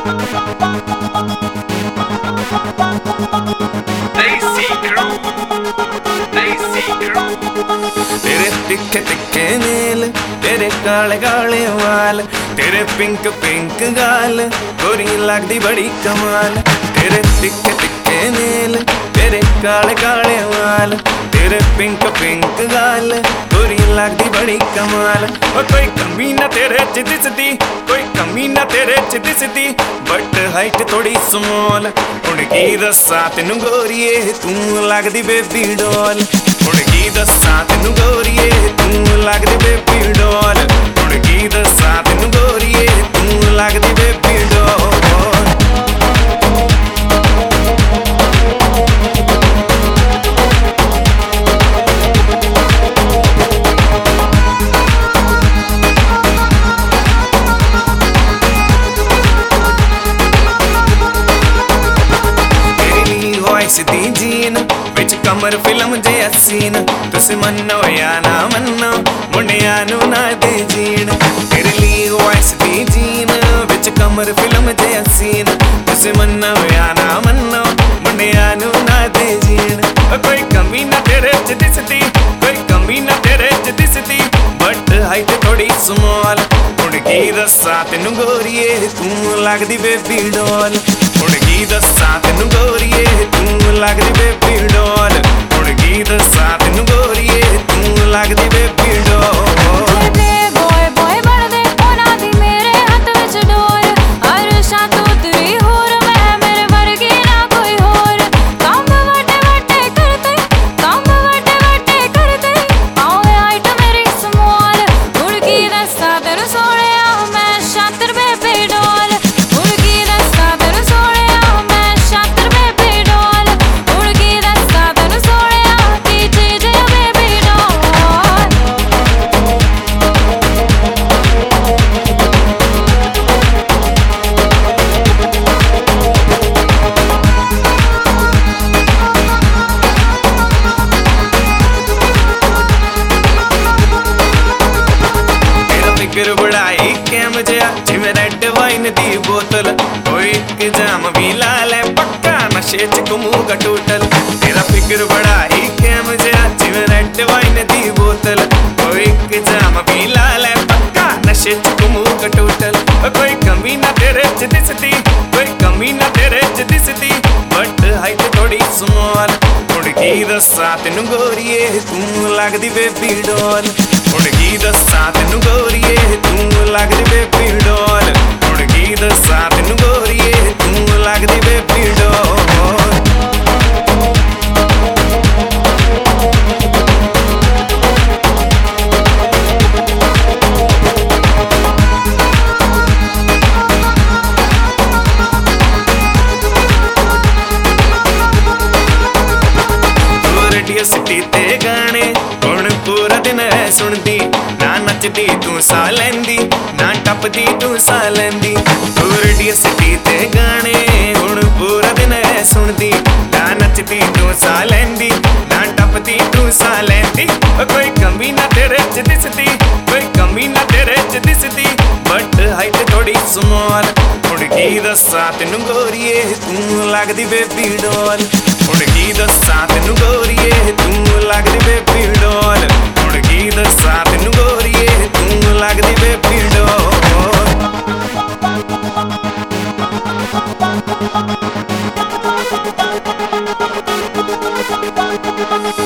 तेरे तिखे तिखे नील, तेरे काले काले वाल, तेरे पिंक पिंक गाल, गोरी लगदी बड़ी कमाल। तेरे तिखे तिखे नील, तेरे काले काले वाल, तेरे पिंक पिंक गाल, गोरी लगदी बड़ी कमाल। ओ कोई कमी ना तेरे च दिसदी, कोई कमी ना तेरे च दिसदी, बट हाइट थोड़ी स्मॉल। हुण की दस्सां तैनूं गोरीए, तू लगदी बेबी डॉल। हुण की दस्सां तैनूं गोरीए, तू लगदी बेबी डॉल। हुण की दस्सां तैनूं गोरीए, तू लगदी बेबी डॉल। दी जीन विच कमर फिल्म जे सीन, तुस मन्नो या ना मन्नो, मुंडियां नूं ना दे जीन। तेरे लिए वॉइस दी जीन विच कमर फिल्म जे सीन, तुस मन्नो या ना मन्नो, मुंडियां नूं ना दे जीन। कोई कमी ना तेरे च दिसदी, कोई कमी ना तेरे च दिसदी, बट हाइट थोड़ी स्मॉल। हुण की दस्सां तैनूं गोरीए, तू लगदी बेबी डॉल। हुण की दस्सां तैनूं गोरीए, तू लगदी बेबी डॉल। हुण की दस्सां तैनूं गोरीए, तू लगदी बेबी डॉल। फिकर बढ़ाई कैम जिहा जिवें रेड वाइन दी बोतल, कोई इक जाम भी ला लै पक्का नशे च घूमूगा टोटल। तेरा फिकर बढ़ाई कैम जिहा जिवें रेड वाइन दी बोतल, कोई इक जाम भी ला लै पक्का नशे च घूमूगा टोटल। कोई कमी ना तेरे च दिसदी, कोई कमी ना तेरे च दिसदी, बट हाइट थोड़ी स्मॉल। हुण की दस्सां तैनूं गोरीए, तू लगदी बेबी डॉल। हुण की दस्सां तैनूं गोरीए, तू लगदी बेबी डॉल। हुण की दस्सां तैनूं गोरीए, तू लगदी बेबी डॉल। सिटी ते गाने हुण पूरा दिन है सुनदी, ना नचदी तू सा लैंदी, ना टपदी तू सा लैंदी। तू रेडियो सिटी ते गाने हुण पूरा दिन है सुनदी, ना नचदी तू सा लैंदी, ना टपदी तू सा लैंदी। कोई कमी ना तेरे च दिसदी, कोई कमी ना तेरे च दिसदी, बट हाइट थोड़ी स्मॉल। हुण की दस्सां तैनूं गोरीए, तू लगदी बेबी डॉल। हुण की दस्सां तैनूं गोरीए, तू लगदी बेबी डॉल। हुण की दस्सां तैनूं गोरीए, तू लगदी बेबी डॉल।